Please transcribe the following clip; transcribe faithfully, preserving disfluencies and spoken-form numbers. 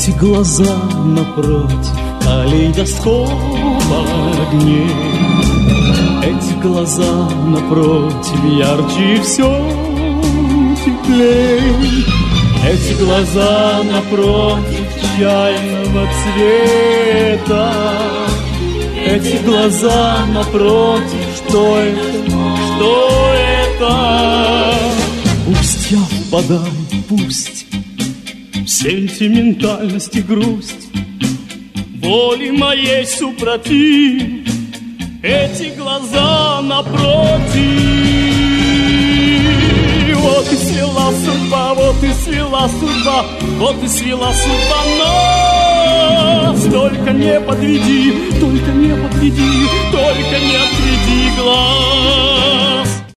Эти глаза напротив калейдоскопа огней. Эти глаза напротив ярче все теплей. Эти глаза напротив чайного цвета. Эти глаза напротив, что это, что это? Пусть я впадаю, пусть в сентиментальность и грусть, воли моей супротив. Эти глаза напротив. Вот и свела судьба, вот и свела судьба, вот и свела судьба нас. Только не подведи, только не подведи, только не отведи.